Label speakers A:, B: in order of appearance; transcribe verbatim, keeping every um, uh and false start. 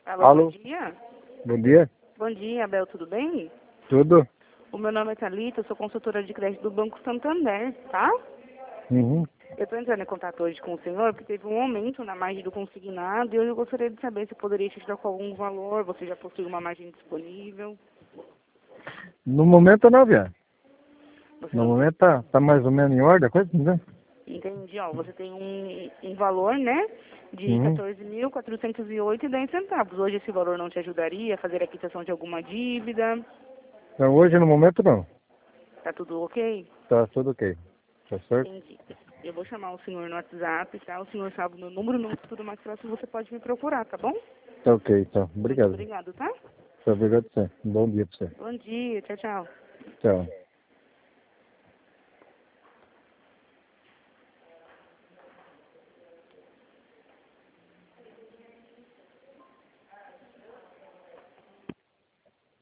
A: Alô,
B: Alô?
A: bom dia.
B: Bom dia.
A: Bom dia, Abel, tudo bem?
B: Tudo?
A: O meu nome é Thalita, eu sou consultora de crédito do Banco Santander, tá?
B: Uhum.
A: Eu estou entrando em contato hoje com o senhor porque teve um aumento na margem do consignado e eu gostaria de saber se eu poderia te ajudar com algum valor, você já possui uma margem disponível.
B: No momento não, Bia.
A: Você
B: No
A: não
B: momento tá, tá mais ou menos em ordem a coisa, né?
A: entendi, ó, você tem um, um valor, né, de
B: Uhum.
A: quatorze mil quatrocentos e oito e dez centavos. Hoje esse valor não te ajudaria a fazer a quitação de alguma dívida?
B: Então, hoje no momento não.
A: Tá tudo ok?
B: Tá tudo ok. Tá certo?
A: Entendi. Eu vou chamar o senhor no WhatsApp, tá? O senhor sabe o meu número, no futuro mais próximo você pode me procurar, tá bom?
B: Tá ok, então.
A: Muito
B: Obrigado.
A: obrigado, tá?
B: Tá, obrigado a você. Um bom dia pra você.
A: Bom dia, tchau, tchau.
B: Tchau.